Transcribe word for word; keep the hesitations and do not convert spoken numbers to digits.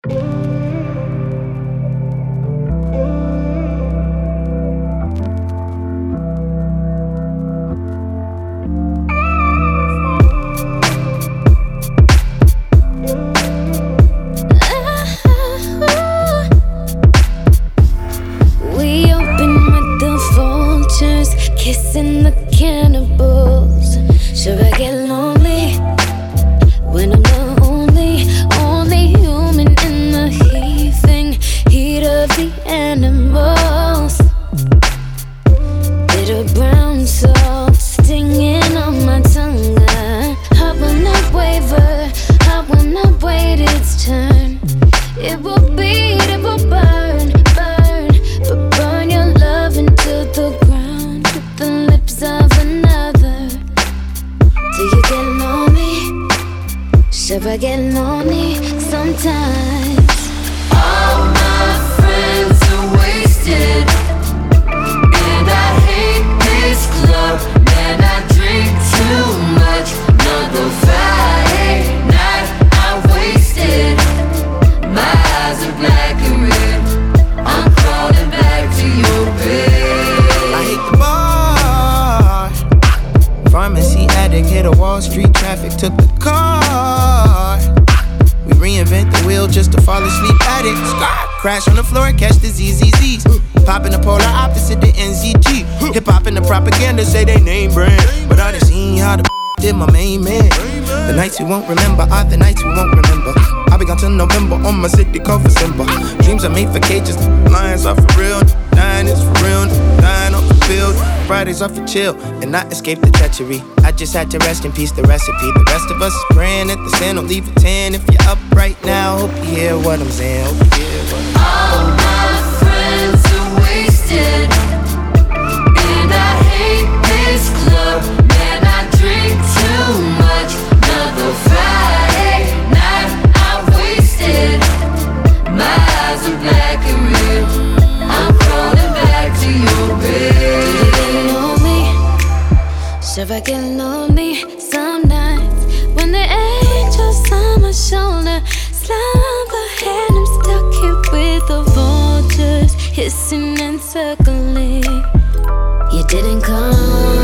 Kissing the cannibals. Should I get lonely when I'm the only, only human in the heaving heat of the animals? Bitter brown salt stinging on my tongue. I will not waver, I will not wait its turn. It will beat, it will burn, burn, but burn your love into the ground with the lips of another. Do you get lonely? Should I get lonely sometimes? All my friends are wasted, and I hate this club. Man, I drink too much. Another Friday night I'm wasted. My eyes are black and red. I'm crawling back to your bed. I hate the bar. Pharmacy addict, hit a Wall Street traffic, took the car. We reinvent the wheel just to fall asleep at it. Crash on the floor, catch the Z Z Zs. Pop in the polar opposite the N Z G. Hip hop and the propaganda say they name brand, but I done seen how the did my main man. The nights we won't remember are the nights we won't remember. I'll be gone till November on my city called for Simba. Dreams are made for cages, lions are for real. Dying is for real, dying off the field. Fridays are for chill, and I escaped the treachery. I just had to rest in peace the recipe. The rest of us is praying at the sin, don't leave a ten. If you're up right now, hope you hear what I'm saying. Hope you hear what I'm saying. All my friends are wasted, and I hate this club. Man, I drink too much. Another Friday night I'm wasted. My eyes are black and red. I'm crawling back to your bed. Do you get lonely? Should I get lonely some nights when the angels on my shoulder slumber and I'm stuck here with the vultures hissing and circling? You didn't come